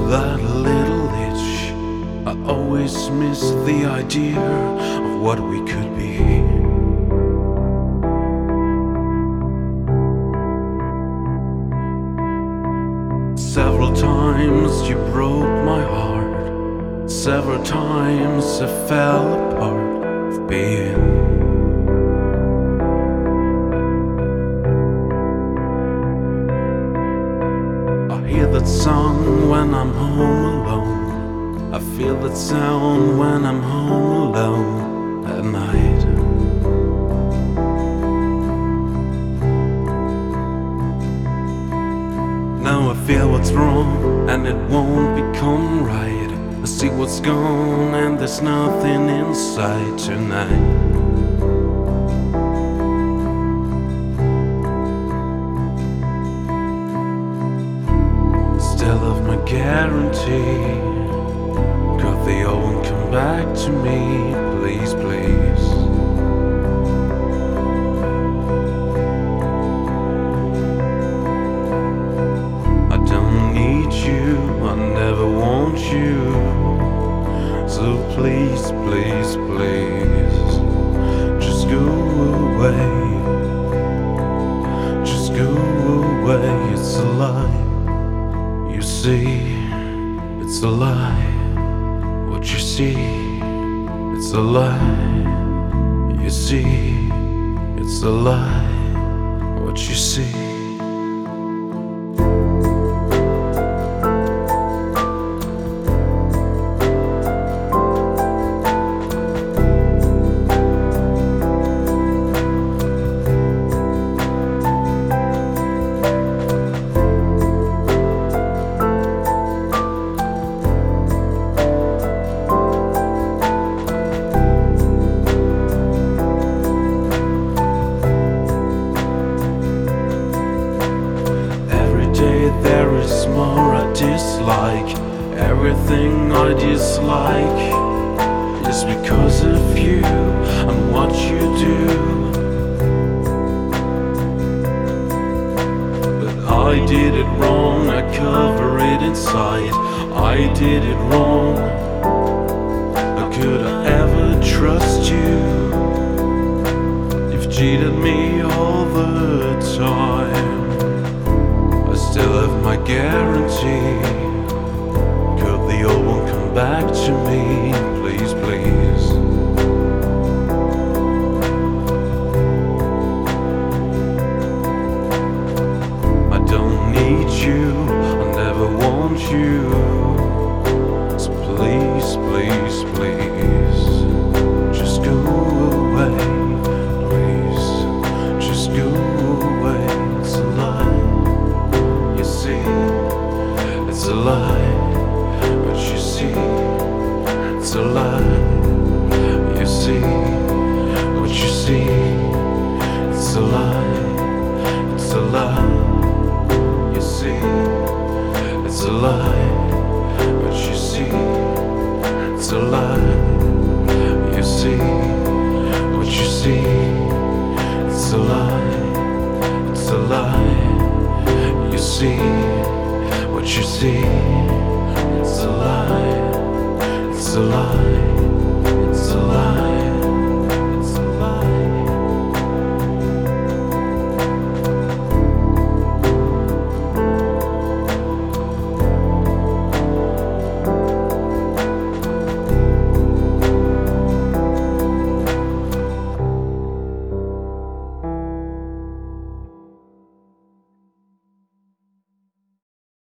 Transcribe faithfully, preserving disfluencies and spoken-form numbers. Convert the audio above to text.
that little itch. I always miss the idea of what we could be. Several times you broke my heart. Several times I fell apart of being. I hear that song when I'm home alone. I feel that sound when I'm home alone at night. Now I feel what's wrong and it won't become right. I see what's gone and there's nothing inside tonight. Still have my guarantee. God, they all won't come back to me. Please, please. I don't need you, I never want you. So please, please, please, just go away. Just go away, it's a lie. You see, it's a lie. What you see, it's a lie. You see, it's a lie. What you see. There is more I dislike. Everything I dislike is because of you and what you do. But I did it wrong, I cover it inside. I did it wrong. How could I ever trust you? You've cheated me all the time. Still have my guarantee. Could the old one come back to me? Please, please. I don't need you, I never want you. So please, please, please, just go away. Please, just go away. It's a lie. It's a lie, but you see, it's a lie. You see, what you see, it's a lie, it's a lie. You see, it's a lie, but you see, it's a lie. You see, what you see, it's a lie, it's a lie. You see, what you see.